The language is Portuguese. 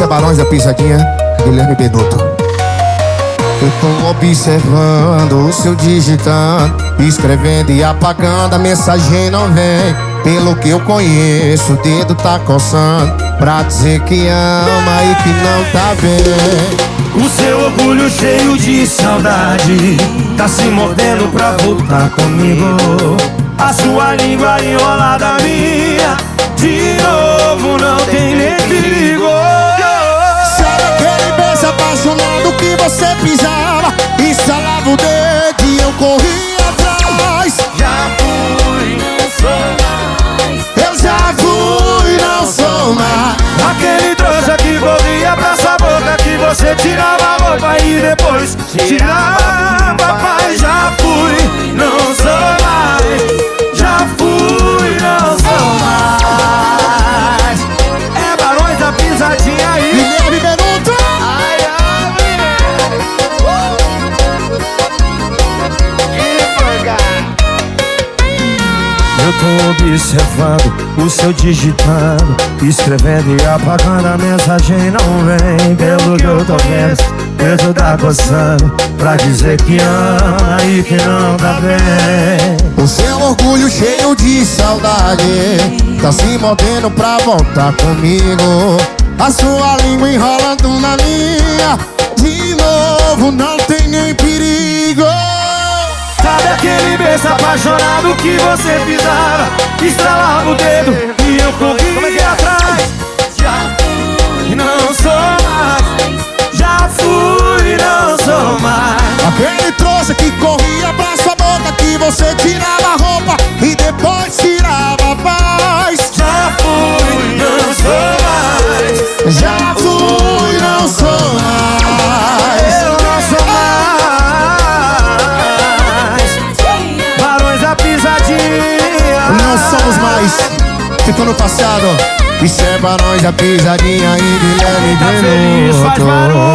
Isso é Barões da Pisadinha, Guilherme Benuto. Eu tô observando o seu digitando, escrevendo e apagando, a mensagem não vem. Pelo que eu conheço, o dedo tá coçando pra dizer que ama e que não tá bem. O seu orgulho cheio de saudade tá se mordendo pra voltar comigo. A sua língua enrolada minha, de novo não tem nem perigo. Sabe aquele beijo apaixonado que você pisava, instalava o dedo e eu corria atrás? Já fui, não sou mais. Eu já fui, não sou mais. Aquele trouxa que corria pra sua boca, que você tirava a roupa e depois tirava. Papai, já fui, não sou mais. Já fui, não sou mais. É Barões da Pisadinha aí. Guilherme Benuto. Ai, ai, eu tô observando o seu digitando, escrevendo e apagando, a mensagem não vem. Pelo que eu tô vendo, dedo tá coçando pra dizer que ama e que não tá bem. O seu orgulho cheio de saudade tá se mordendo pra voltar comigo. A sua língua enrolando na minha, de novo não tem nem perigo. Sabe aquele beijo apaixonado que você pisava, estralava o dedo e eu corria atrás? Já fui, não sou mais. Já fui, não sou mais. Aquele trouxa que corria pra sua boca, que você tirava a roupa e depois tirava a paz. Já fui, não sou mais. Já fui, não sou mais. Eu não sou mais. Barões da Pisadinha. Não somos mais. Ficou no passado. Isso é Barões da Pisadinha e Guilherme Tá feliz, faz Benuto. barulho.